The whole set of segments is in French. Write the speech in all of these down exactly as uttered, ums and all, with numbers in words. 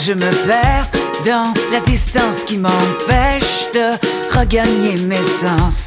je me perds dans la distance qui m'empêche de regagner mes sens.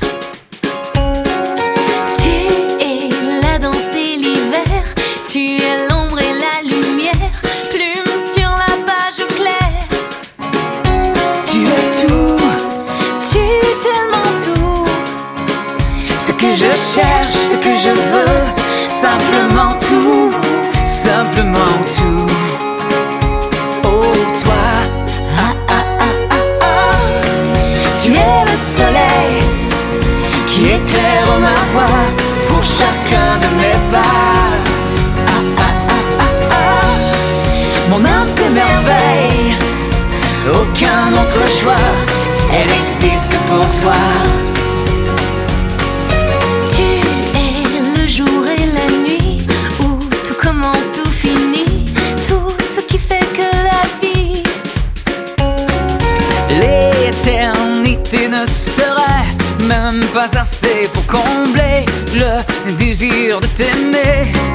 Tu es la danse et l'hiver, tu es l'ombre et la lumière, plume sur la page claire. Tu es tout, tu es tellement tout, ce que je cherche, ce que je veux, simplement tout, simplement tout. Oh toi, ah ah ah ah ah, tu es le soleil qui éclaire ma voie pour chacun de mes pas. Ah ah ah ah ah, mon âme s'émerveille, aucun autre choix, elle existe pour toi. tu es le jour et la nuit, où tout commence, tout finit, tout ce qui fait que la vie. L'éternité ne serait même pas assez pour combler le désir de t'aimer.